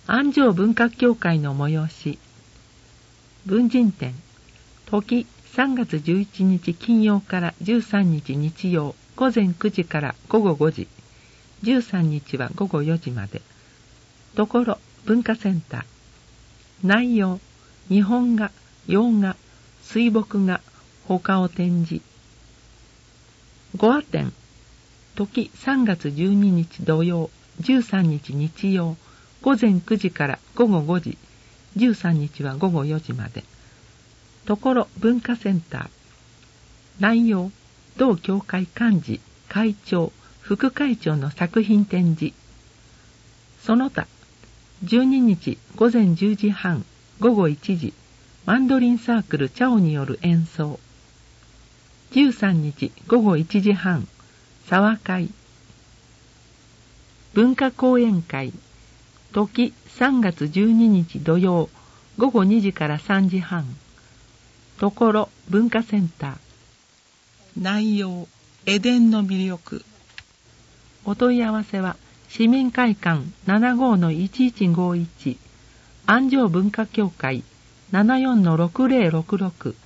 安城文化協会の催し。文人展、時3月11日金曜から13日日曜午前9時から午後5時、13日は午後4時まで。ところ文化センター。内容、日本画、洋画、水墨画、他を展示。5話展、時3月12日土曜、13日日曜、午前9時から午後5時、13日は午後4時まで。ところ文化センター。内容、同協会幹事、会長、副会長の作品展示。その他、12日午前10時半、午後1時、マンドリンサークルチャオによる演奏。13日午後1時半、沢会。文化講演会、時3月12日土曜、午後2時から3時半。ところ文化センター。内容、エデンの魅力。お問い合わせは、市民会館 75-1151、安城文化協会 74-6066